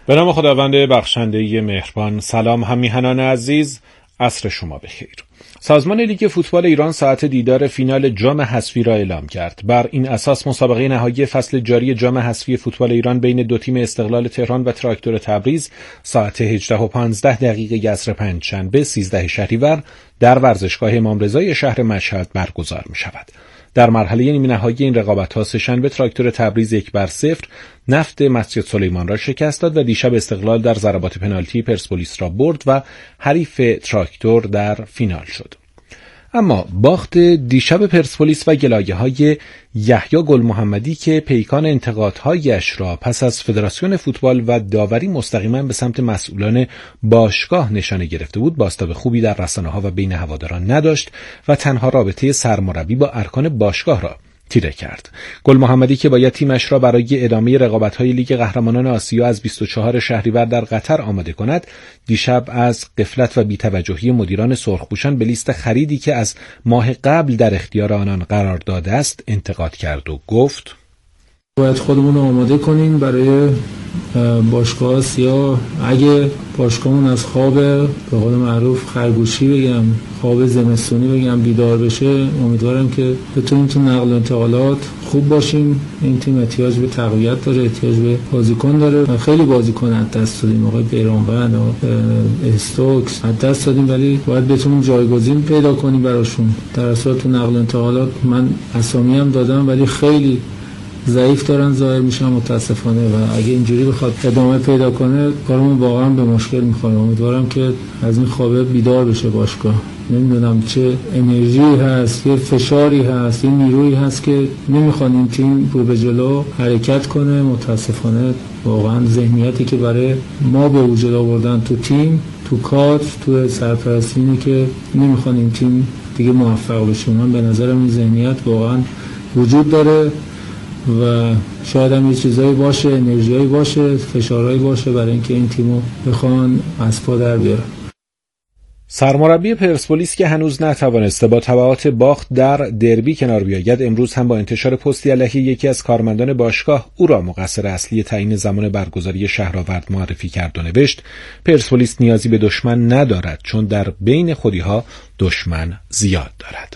به نام خداوند بخشنده مهربان. سلام هم میهنان عزیز، عصر شما بخیر. سازمان لیگ فوتبال ایران ساعت دیدار فینال جام حذفی را اعلام کرد. بر این اساس مسابقه نهایی فصل جاری جام حذفی فوتبال ایران بین دو تیم استقلال تهران و تراکتور تبریز ساعت 18:15 عصر پنجشنبه 13 شهریور در ورزشگاه امام رضای شهر مشهد برگزار می شود. در مرحله نیمه نهایی این رقابت‌ها سه‌شنبه تراکتور تبریز 1-0 نفت مسجد سلیمان را شکست داد و دیشب استقلال در ضربات پنالتی پرسپولیس را برد و حریف تراکتور در فینال شد. اما باخت دیشب پرسپولیس و گلایه‌های یحیی گل محمدی که پیکان انتقادهایش را پس از فدراسیون فوتبال و داوری مستقیما به سمت مسئولان باشگاه نشانه گرفته بود، بازتاب خوبی در رسانه‌ها و بین هواداران نداشت و تنها رابطه سرمربی با ارکان باشگاه را تیره کرد. گل محمدی که باید تیمش را برای ادامه رقابت‌های لیگ قهرمانان آسیا از 24 شهریور در قطر آماده کند، دیشب از غفلت و بی‌توجهی مدیران سرخپوشان به لیست خریدی که از ماه قبل در اختیار آنان قرار داده است انتقاد کرد و گفت: باید خودمون رو آماده کنیم برای باشگاه آسیا. اگه باشگاهمون از خواب به قول معروف خرگوشی بگم، خواب زمستونی بگم، بیدار بشه، امیدوارم که بتونیم تو نقل و انتقالات خوب باشیم. این تیم احتیاج به تقویت داره، احتیاج به بازیکن داره. خیلی بازیکن از دست دادیم، آقای بیرانوند و استوکس از دست دادیم، ولی باید بتونیم جایگزین پیدا کنیم براشون. در اصل تو نقل و انتقالات من اسامی هم دادم ولی خیلی ضعیف دارن ظاهر میشن متاسفانه و اگه اینجوری بخواد ادامه پیدا کنه کارمون واقعا به مشکل میخوره. امیدوارم که از این خوابه بیدار بشه باشگاه. نمیدونم چه انرژی هست، یه فشاری هست، یه نیرویی هست که نمیخوان این تیم رو به جلو حرکت کنه. متاسفانه واقعا ذهنیتی که برای ما به وجود آوردن تو تیم، تو کادر، تو سرپرستی اینه که نمیخوان این تیم دیگه موفق بشه. من به نظرم این ذهنیت واقعا وجود داره و شاید هم یه چیزایی باشه، انرژیایی باشه، فشارهایی باشه برای اینکه این تیمو بخوان از پا در بیارن. سرمربی پرسپولیس که هنوز نتوانسته با تبعات باخت در دربی کنار بیاید، امروز هم با انتشار پستی علیه یکی از کارمندان باشگاه او را مقصر اصلی تعیین زمان برگزاری شهرآورد معرفی کرد و نوشت: پرسپولیس نیازی به دشمن ندارد، چون در بین خودی‌ها دشمن زیاد دارد.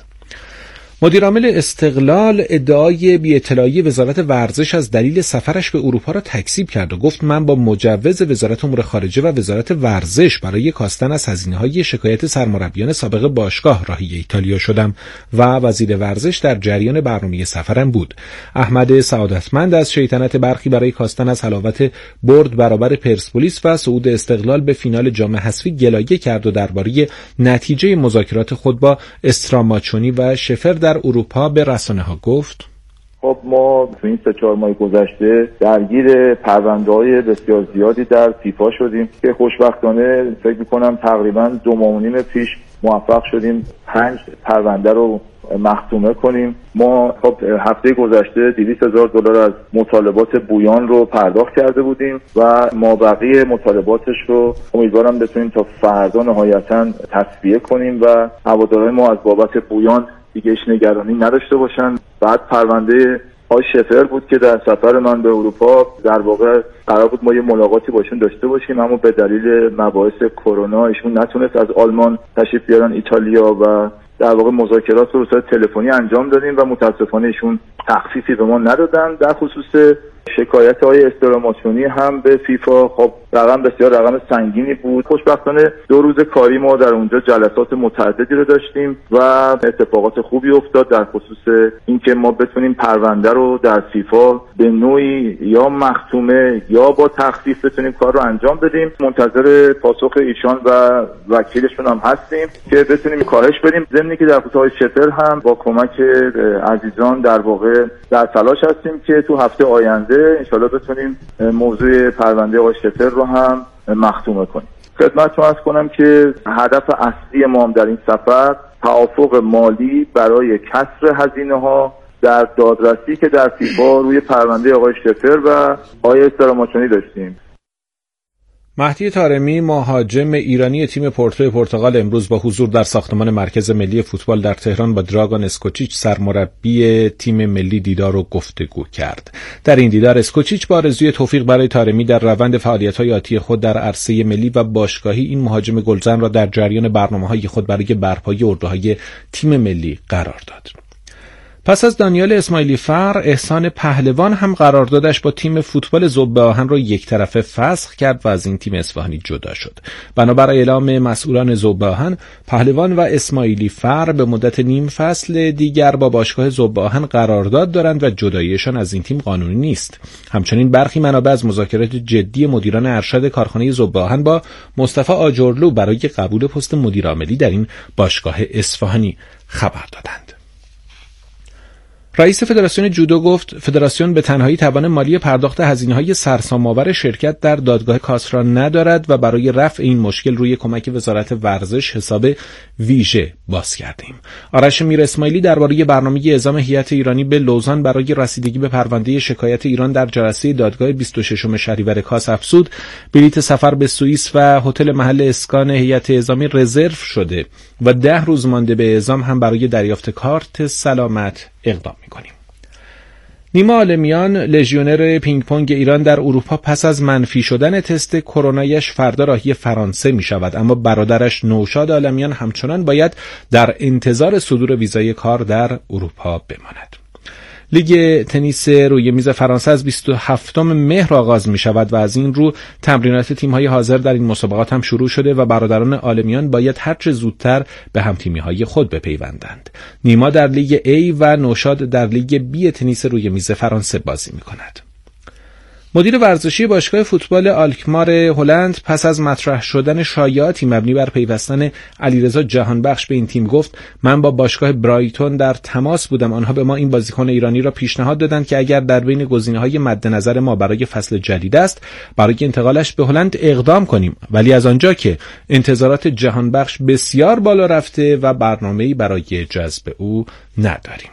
مدیرعامل استقلال ادعای بی‌اطلاعی وزارت ورزش از دلیل سفرش به اروپا را تکذیب کرد و گفت: من با مجوز وزارت امور خارجه و وزارت ورزش برای کاستن از هزینه‌های شکایت سرمربیان سابق باشگاه راهی ایتالیا شدم و وزیر ورزش در جریان برنامه سفرم بود. احمد سعادتمند از شیطنت برخی برای کاستن از حلاوت برد برابر پرسپولیس و صعود استقلال به فینال جام حذفی گلایه کرد و درباره نتیجه مذاکرات خود با استراماچونی و شفر در اروپا به رسانه‌ها گفت: خب ما تو این 3-4 ماه گذشته درگیر پرونده‌های بسیار زیادی در فیفا شدیم که خوشبختانه فکر می‌کنم تقریباً 2 ماه و نیم پیش موفق شدیم 5 پرونده رو مختومه کنیم. ما خب هفته گذشته $200,000 از مطالبات بویان رو پرداخت کرده بودیم و ما بقیه مطالباتش رو امیدوارم بتونیم تا فردا نهایتاً تصفیه کنیم و هوادارهای ما از بابت بویان دیگه نگرانی نداشته باشن. بعد پرونده های شفر بود که در سفر من به اروپا در واقع قرار بود ما یه ملاقاتی باشون داشته باشیم، اما به دلیل مباحث کرونا ایشون نتونست از آلمان تشریف بیارن ایتالیا و در واقع مذاکرات رو به صورت تلفنی انجام دادیم و متاسفانه ایشون تخفیفی به ما ندادن. در خصوص شکایت های استراماچونی هم به فیفا، خب رقم بسیار رقم سنگینی بود. خوشبختانه 2 روز کاری ما در اونجا جلسات متعددی رو داشتیم و اتفاقات خوبی افتاد در خصوص اینکه ما بتونیم پرونده رو در فیفا به نوعی یا مختومه یا با تخفیف بتونیم کار رو انجام بدیم. منتظر پاسخ ایشان و وکیلشون هم هستیم که بتونیم کاهش بدیم. ضمن که در خصوص شفر هم با کمک عزیزان در واقع در تلاش هستیم که تو هفته آینده انشالله بتونیم موضوع پرونده آقای شفر رو هم مختومه کنیم. خدمتتون عرض کنم که هدف اصلی ما هم در این سفر توافق مالی برای کسر هزینه‌ها در دادرسی که در فیفا روی پرونده آقای شفر و آقای استراماچونی داشتیم. مهدی طارمی مهاجم ایرانی تیم پورتو پرتغال امروز با حضور در ساختمان مرکز ملی فوتبال در تهران با دراگان اسکوچیچ سرمربی تیم ملی دیدار و گفتگو کرد. در این دیدار اسکوچیچ با آرزوی توفیق برای طارمی در روند فعالیت‌های آتی خود در عرصه ملی و باشگاهی این مهاجم گلزن را در جریان برنامه‌های خود برای برپایی اردوهای تیم ملی قرار داد. پس از دانیال اسماعیلی فر، احسان پهلوان هم قراردادش با تیم فوتبال ذوب آهن را یک طرفه فسخ کرد و از این تیم اصفهانی جدا شد. بنابر اعلام مسئولان ذوب آهن، پهلوان و اسماعیلی فر به مدت نیم فصل دیگر با باشگاه ذوب آهن قرارداد دارند و جداییشان از این تیم قانونی نیست. همچنین برخی منابع از مذاکرات جدی مدیران ارشد کارخانه ذوب آهن با مصطفی آجرلو برای قبول پست مدیر عاملی در این باشگاه اصفهانی خبر دادند. رئیس فدراسیون جودو گفت فدراسیون به تنهایی توان مالی پرداخت هزینه‌های سرسام‌آور شرکت در دادگاه کاس را ندارد و برای رفع این مشکل روی کمک وزارت ورزش حساب ویژه باز کردیم. آرش میر اسماعیلی درباره برنامه اعزام هیئت ایرانی به لوزان برای رسیدگی به پرونده شکایت ایران در جلسه دادگاه 26 شهریور کاس افزود بلیط سفر به سوئیس و هتل محل اسکان هیئت اعزامی رزرو شده و 10 روز مانده به اعزام هم برای دریافت کارت سلامت اقدام می‌کنیم. نیما عالمیان لژیونر پینگ پونگ ایران در اروپا پس از منفی شدن تست کرونایش فردا راهی فرانسه می‌شود، اما برادرش نوشاد عالمیان همچنان باید در انتظار صدور ویزای کار در اروپا بماند. لیگ تنیس روی میز فرانسه از 27 مهر آغاز می شود و از این رو تمرینات تیم‌های حاضر در این مسابقات هم شروع شده و برادران عالمیان باید هرچه زودتر به هم‌تیمی‌های خود بپیوندند. نیما در لیگ A و نوشاد در لیگ B تنیس روی میز فرانسه بازی می‌کند. مدیر ورزشی باشگاه فوتبال آلکمار هلند پس از مطرح شدن شایعاتی مبنی بر پیوستن علیرضا جهانبخش به این تیم گفت من با باشگاه برایتون در تماس بودم. آنها به ما این بازیکن ایرانی را پیشنهاد دادند که اگر در بین گزینه‌های مد نظر ما برای فصل جدید است برای انتقالش به هلند اقدام کنیم، ولی از آنجا که انتظارات جهانبخش بسیار بالا رفته و برنامه‌ای برای جذب او نداریم.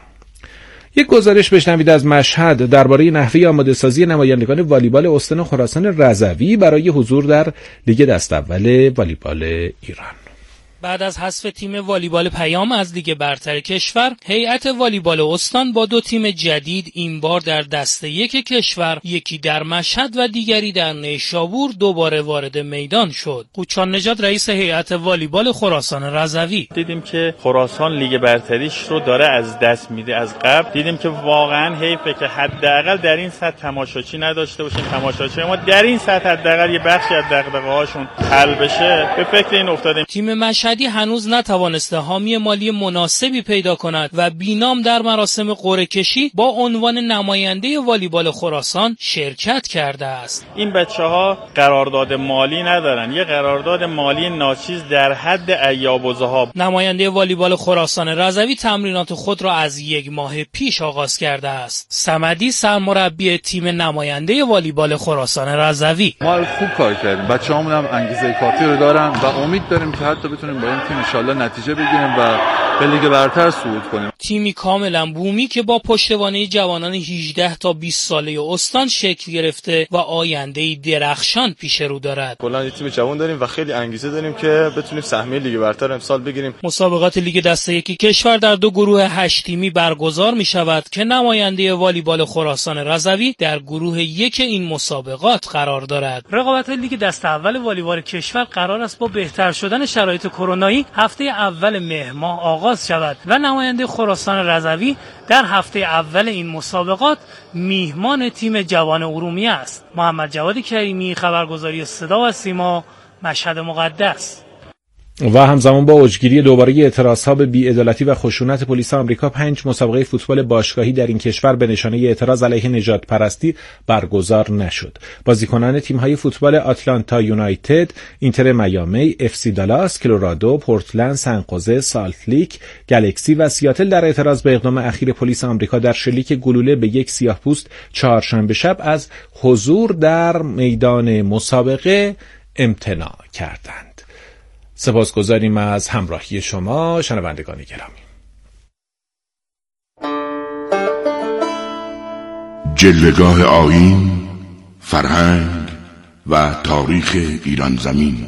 یک گزارش بشنوید از مشهد درباره نحوه آماده‌سازی نمایندگان والیبال استان خراسان رضوی برای حضور در لیگ دست اول والیبال ایران. بعد از حذف تیم والیبال پیام از لیگ برتر کشور، هیئت والیبال استان با 2 تیم جدید این بار در دسته 1 کشور، یکی در مشهد و دیگری در نیشابور دوباره وارد میدان شد. قوچان نژاد رئیس هیئت والیبال خراسان رضوی: دیدیم که خراسان لیگ برتریش رو داره از دست میده. از قبل دیدیم که واقعا حیفه که حداقل در این سطح تماشاچی نداشته باشیم. تماشاچی ما در این سطح حداقل یه بخشی از دغدغه‌هاشون حل بشه. به فکر این افتادیم. تیم مشهدی هنوز نتوانسته حامی مالی مناسبی پیدا کند و بینام در مراسم قرعه کشی با عنوان نماینده والیبال خراسان شرکت کرده است. این بچه‌ها قرارداد مالی ندارن، یه قرارداد مالی ناچیز در حد ایاب و ذهاب. نماینده والیبال خراسان رضوی تمرینات خود را از 1 ماه پیش آغاز کرده است. صمدی سرمربی تیم نماینده والیبال خراسان رضوی: ما خوب کار کردیم، بچه‌هامون هم انگیزه کافی رو دارن و امید داریم که حتی بتونیم با این تیم ان شاءالله نتیجه بگیریم و به لیگ برتر صعود کنیم. تیمی کاملا بومی که با پشتوانه جوانان 18 تا 20 ساله استان شکل گرفته و آینده‌ای درخشان پیش رو دارد. کلا یه تیم جوان داریم و خیلی انگیزه داریم که بتونیم سهمیه لیگ برتر امسال بگیریم. مسابقات لیگ دسته 1 کشور در 2 گروه 8 تیمی برگزار می شود که نماینده والیبال خراسان رضوی در گروه 1 این مسابقات قرار دارد. رقابت لیگ دسته اول والیبال کشور قرار است با بهتر شدن شرایط کرونایی هفته اول مهر ماه آغاز شود و نماینده خراسان رضوی در هفته اول این مسابقات میهمان تیم جوان ارومیه است. محمد جواد کریمی، خبرگزاری صدا و سیما، مشهد مقدس. و همزمان با اوجگیری دوباره اعتراضها به بی‌عدالتی و خشونت پلیس آمریکا 5 مسابقه فوتبال باشگاهی در این کشور به نشانه اعتراض علیه نژاد پرستی برگزار نشد. بازیکنان تیم‌های فوتبال آتلانتا یونایتد، اینتر میامی، اف سی دالاس، کلرادو، پورتلند، سن خوزه، سالت لیک، گالاکسی و سیاتل در اعتراض به اقدام اخیر پلیس آمریکا در شلیک گلوله به یک سیاه‌پوست چهارشنبه شب از حضور در میدان مسابقه امتناع کردند. سپاسگزاریم از همراهی شما شنوندگان گرامی. جلوه‌گاه آیین، فرهنگ و تاریخ ایران زمین.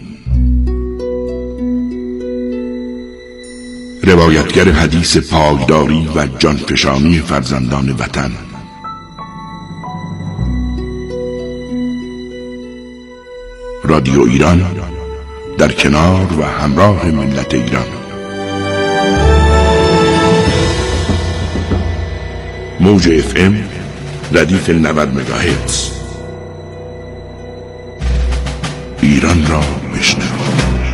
روایتگر حدیث پایداری و جانفشانی فرزندان وطن. رادیو ایران در کنار و همراه ملت ایران. موج FM ردیف 90 مگاهرتز. ایران را بشنو.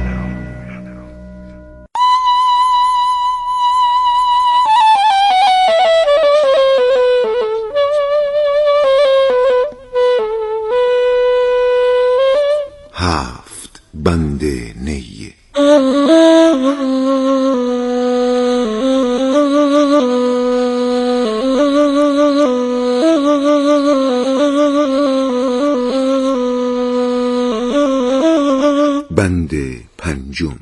هفت بند نی. بند پنجم.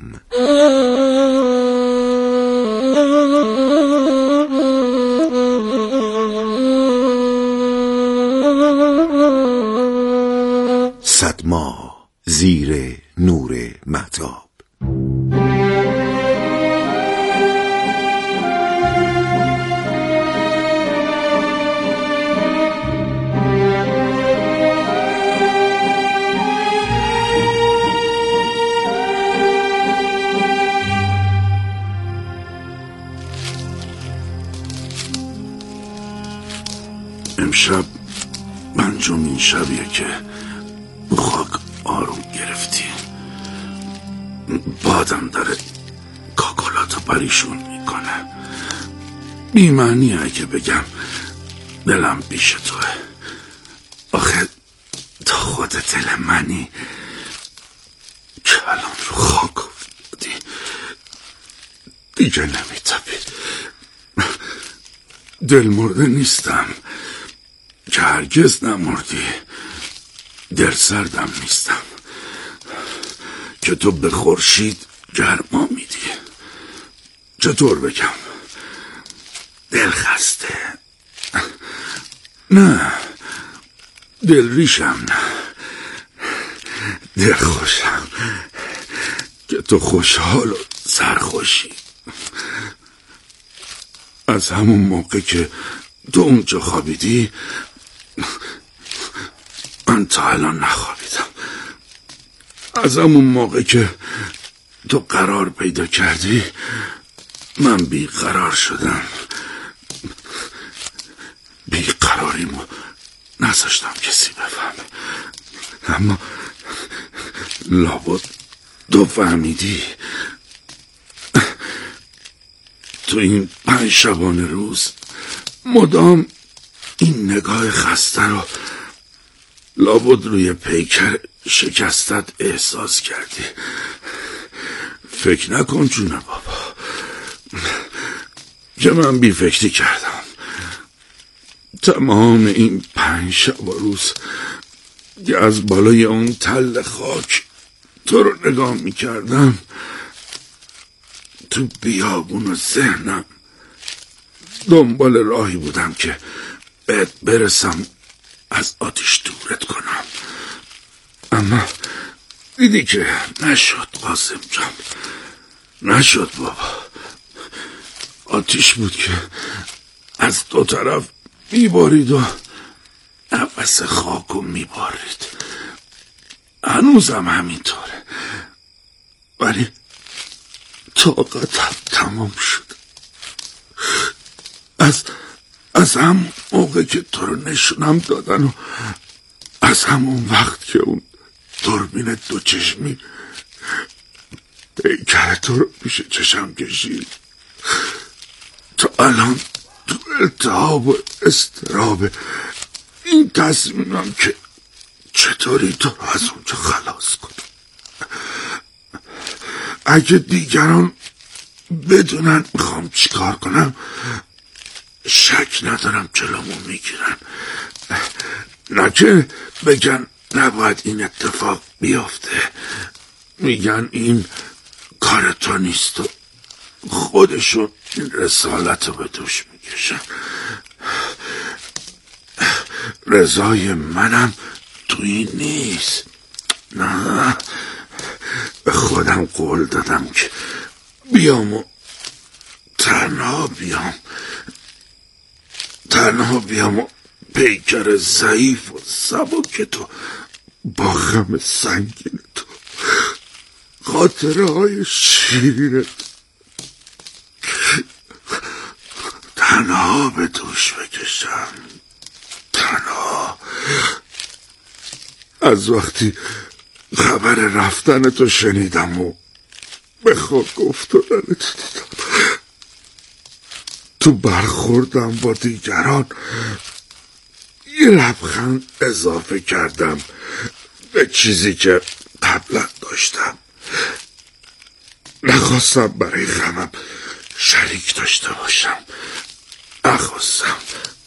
صد ماه زیر نور مهتاب. امشب پنجمین شبیه که خاک آروم گرفتی. بادم داره کاکلاتو پریشون میکنه. بی‌معنیه اگه بگم دلم پیش توه. آخه تا خود دل منی که الان رو خاک افتادی. دیگه نمیتپی. دل مرده نیستم که هرگز نمردی. دل سردم نیستم که تو به خورشید گرما میدی. چطور بگم؟ دل خسته نه، دل ریشم نه، دل خوشم که تو خوشحال و سرخوشی. از همون موقع که تو اونجا خوابیدی من تا الان نخوابیدم. از همون موقع که تو قرار پیدا کردی من بیقرار شدم. بیقراریمو نذاشتم کسی بفهمه، اما لابد تو فهمیدی. تو این 5 شبانه روز مدام این نگاه خسته رو لابد روی پیکر شکستت احساس کردی. فکر نکن جون بابا که من بی فکری کردم. تمام این 5 شب و روز که از بالای اون تل خاک تو رو نگاه می کردم تو بیابون و ذهنم دنبال راهی بودم که بهت برسم، از آتش دورت کنم. اما دیدی که نشد قاسم جان، نشد بابا. آتش بود که از 2 طرف میبارید و نفس خاکو میبارید. هنوزم همینطوره، ولی طاقتم تمام شد. از همون موقع که تو رو نشونم دادن و از همون وقت که اون دوربین 2 چشمی پیکر تو رو پیش چشم کشید تا الان تو التهاب و اضطراب این تصمیمم که چطوری تو رو از اونجا خلاص کنم. اگه دیگران بدونن میخوام چیکار کنم شک ندارم جلومو میگیرن. نه که بگن نباید این اتفاق بیافته، میگن این کار تو نیست و خودشون این رسالت رو به دوش میکشن. رضای منم توی نیست. نه، به خودم قول دادم که بیام و تنها بیام و پیکر ضعیف و سبک تو با غم سنگین تو، خاطره های شیرین تنها به دوش بکشم. تنها از وقتی خبر رفتن تو شنیدم و به خاک افتادن تو دیدم، تو برخوردم با دیگران یه لبخند اضافه کردم به چیزی که قبلا داشتم. نخواستم برای غمم شریک داشته باشم، نخواستم.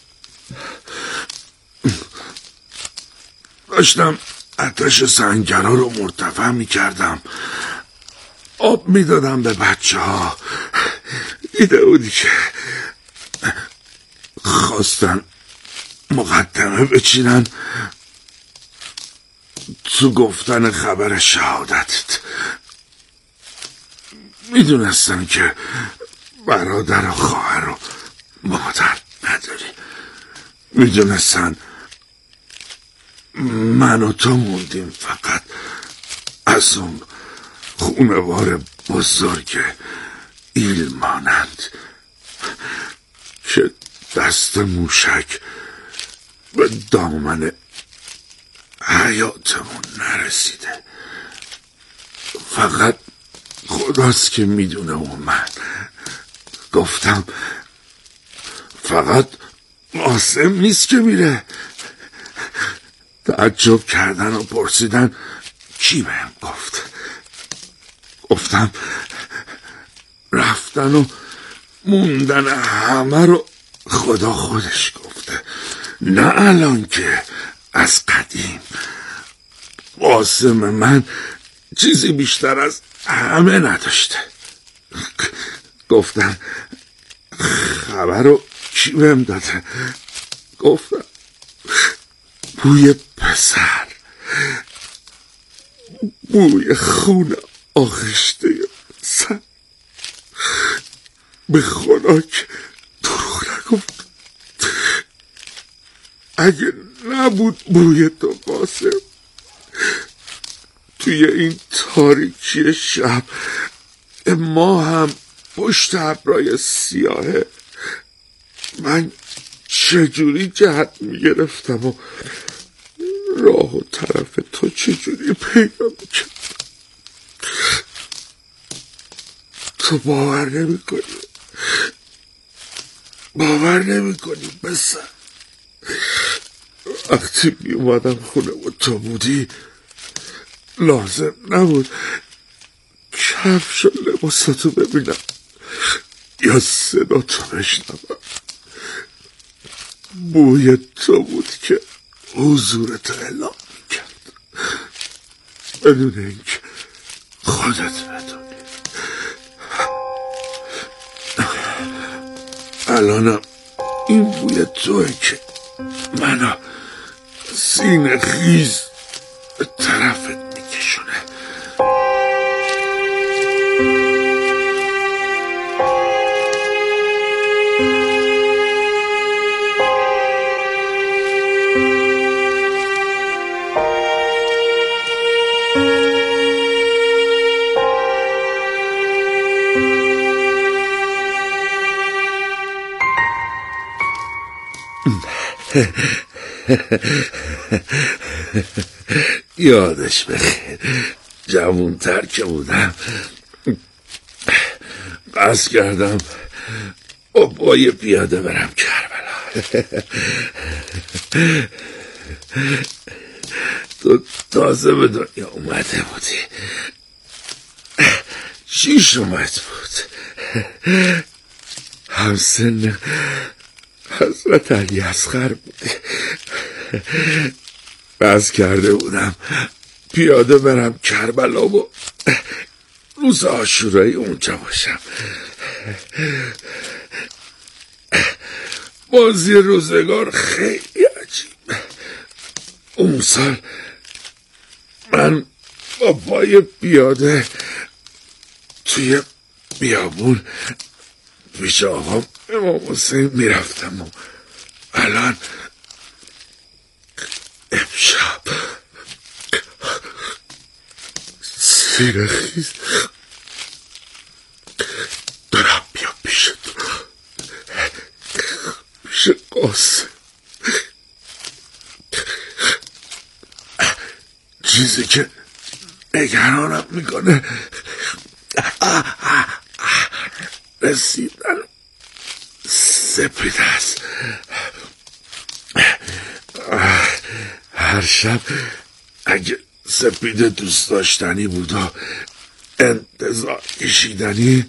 داشتم آتش سنگرها رو مرتفع می کردم، آب می دادم به بچه ها. دیده بودی که خواستن مقدمه بچینن تو گفتن خبر شهادتت. میدونستن که برادر و خواهر و مادر نداری، میدونستن من و تو موندیم فقط از اون خونوار بزرگ ایل مانند که دست موشک به دامن حیاتمون نرسیده. فقط خداست که میدونه و من گفتم فقط قاسم نیست که میره. تعجب کردن و پرسیدن کی بهم گفت. گفتم رفتن و موندن همه رو خدا خودش گفته، نه الان که از قدیم. قاسم من چیزی بیشتر از همه نداشته. گفتن خبر رو کی بهم داده؟ گفتم بوی پسر، بوی خون آغشته پسر. به خدا که دروغ نگفت. اگه نبود بوی تو قاسم، توی این تاریکی شب ما هم پشت ابرای سیاهه، من چجوری جهت میگرفتم و راه و طرف تو چجوری پیدا میکردم. تو باور نمی کنی بسن. وقتی می اومدم خونه و تو بودی لازم نبود کفش و لباساتو ببینم یا صدا تو بشنوم. بوی تو بود که حضورت اعلام میکرد بدون اینکه خودت بدونی. الانم این بوی توه که منو سینه خیز به طرفت میکشونه. یادش بخیر جوان‌تر که بودم قصد کردم پای پیاده برم کربلا. تو تازه به دنیا اومده بودی، 6 اومد بود، همسن حضرت علی اصغر بودی. قصد کرده بودم پیاده برم کربلا و روز عاشورایی اونجا باشم. بازی روزگار خیلی عجیب. اون سال من با پای پیاده توی بیابون پیش آقام امام حسین میرفتم و الان امشب سیرخیز دارم بیا پیش تو، پیش قاسم. چیزی که نگرانم میکنه رسیدن سپیده است. هر شب اگه سپیده دوست داشتنی بود و انتظار کشیدنی،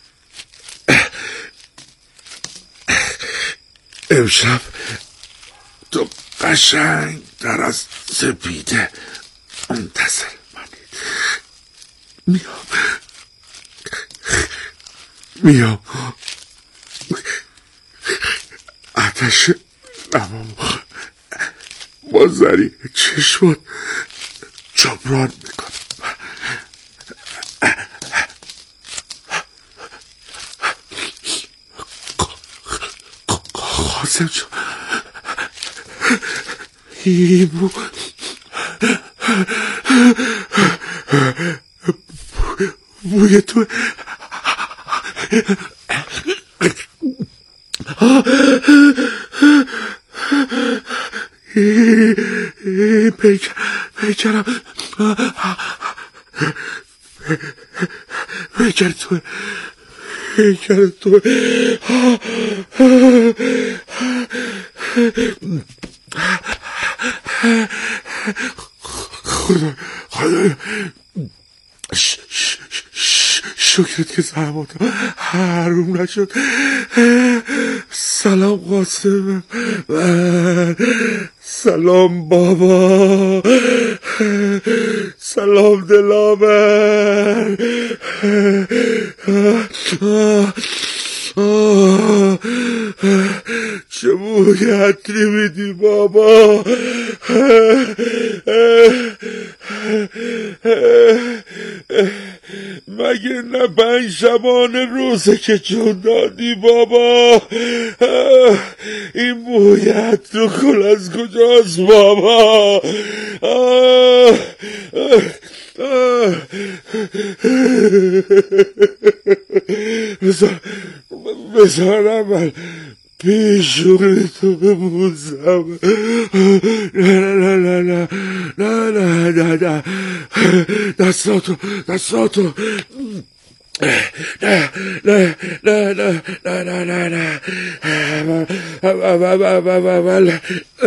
امشب تو قشنگ در از سپیده منتظر منی. میام آتش لبامو با زریح چشمات جبران میکنم. قاسم جان، ایمو بوی تو پیکرم پیکر تو خدا شکرت که زحماتم حروم نشد. سلام قاسم، سلام بابا، سلام دلابر. چه بوی عطری میدی بابا. مگه نه 5 شبانه روزه که جون دادی بابا؟ این بوی عطر و گل از کجاست بابا؟ بذارم من پیشون تو ببوسم. نه دستاتو نه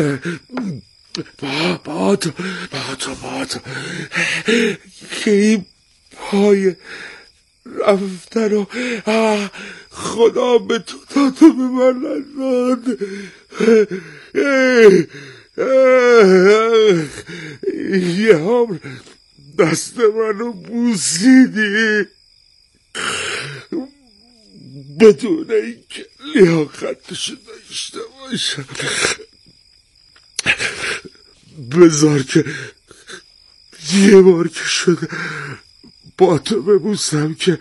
باتو که این پای رفتن و خدا به تو دادو به من نداد. یه هم دست منو بوسیدی بدون اینکه لیاقتشو داشته باشم. بذار که یه بار که شده با تو ببوسم که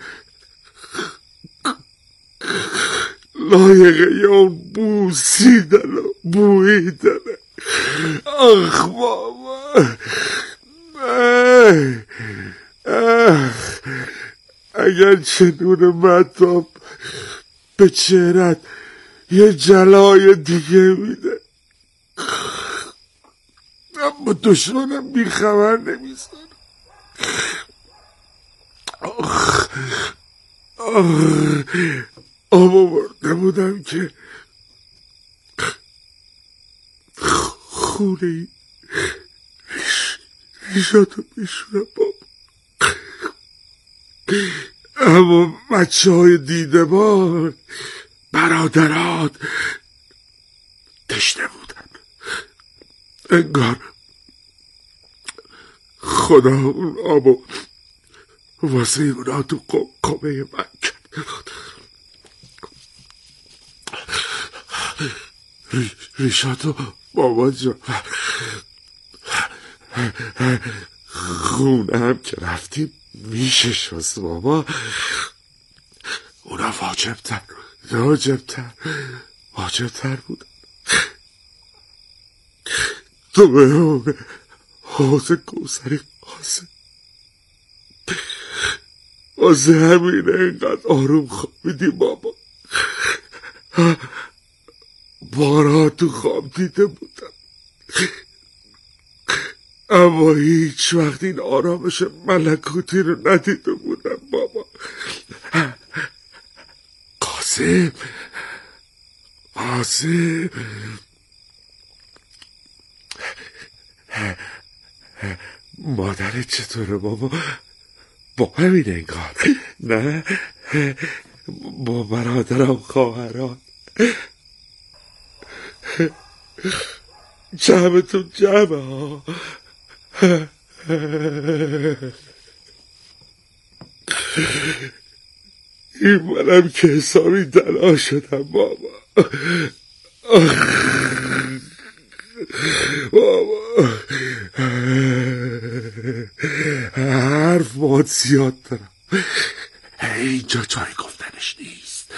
لایقه یا بوسیدن و بویدنه. آخ بابا، اگر چه نور مهتاب به چهرت یه جلای دیگه میده، اما دشمنم بیخبر نمیزن. آب برده بودم که خونه ای ریشاتو بشورم بابا، اما بچه های دیدبان برادرات تشنه بودن. انگار خدا اون آبو واسه اونا تو قمه من کرده بود. ریشاتو بابا جان خونه هم که رفتیم میشه شست بابا. اونا واجبتر بود. تو به اون حوض کوثری قاسم واسه همینه اینقدر آروم خوابیدی بابا. بارها تو خواب دیده بودم اما هیچ وقت این آرامش ملکوتی رو ندیده بودم بابا. قاسم مادرت چطوره بابا؟ با همین انگار نه؟ با برادرم خواهران جمعتون جمعه ها. این منم که حسابی تنها شدم بابا. حرف باید زیاد دارم، اینجا جای گفتنش نیست.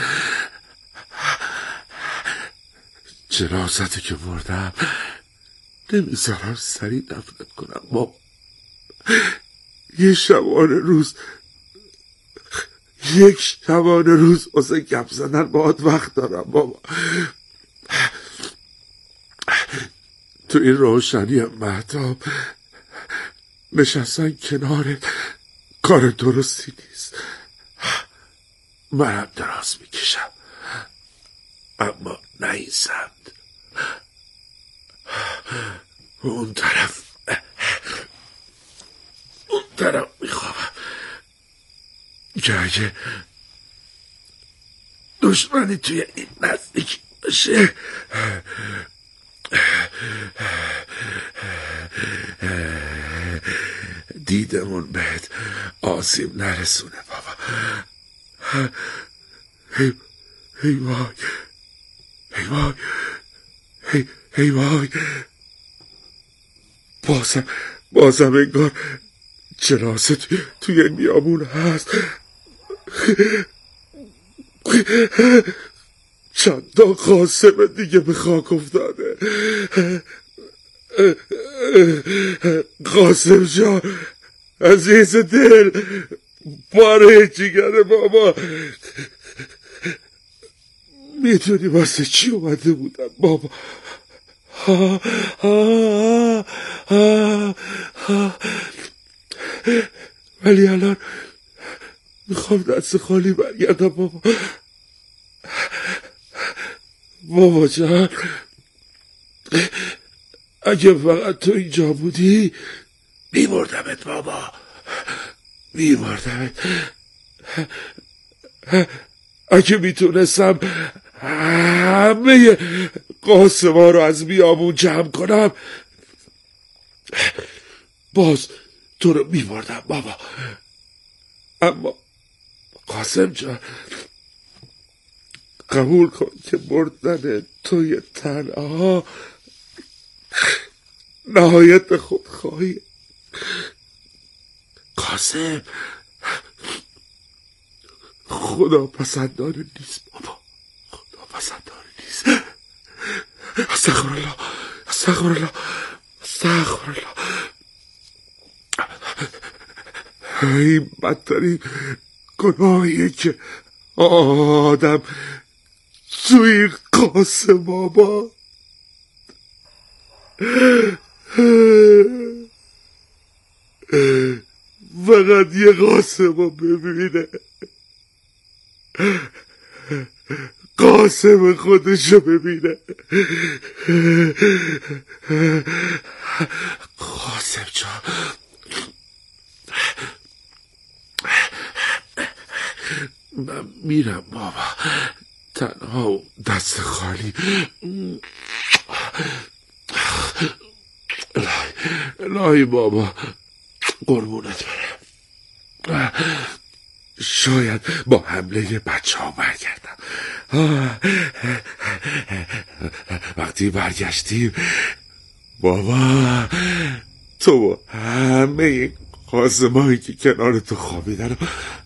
جنازتی که بردم نمیذارم سریع دفنت کنم بابا. یک شبانه روز واسه گپ زدن باید وقت دارم بابا. تو این روشنی مهتاب نشستن کنار کار درستی نیست. منم دراز میکشم اما نه این سمت. اون طرف میخوابم که اگه دشمنی توی این نزدیک باشه دیدمون بهت آسیب نرسونه بابا. هی وای بازم انگار جنازه توی بیابون هست. چند تا قاسم دیگه به خاک افتاده. قاسم جان عزیز دل، پاره جیگر بابا، میدونی واسه چی اومده بودم بابا؟ ولی الان میخوام دست خالی برگردم بابا. بابا جان اگه فقط تو اینجا بودی میبردمت بابا، میبردمت. اگه میتونستم همه قاسم‌ها رو از بیابون جمع کنم باز تو رو میبردم بابا. اما قاسم جان قبول کن که بردن توی تنها نهایت خودخواهی. قاسم خدا پسندانه نیست بابا، خدا پسندانه نیست. استغفرالله. این بدترین گناهیه که آدم توی قاسم بابا. فقط یه قاسم رو ببینه، قاسم خودشو ببینه. قاسم جان من میرم بابا، تنها و دست خالی. الهی بابا قربونت برم. شاید با حمله بچه ها برگردم. وقتی برگشتیم بابا تو و همه قاسمایی که کنار تو خوابیدن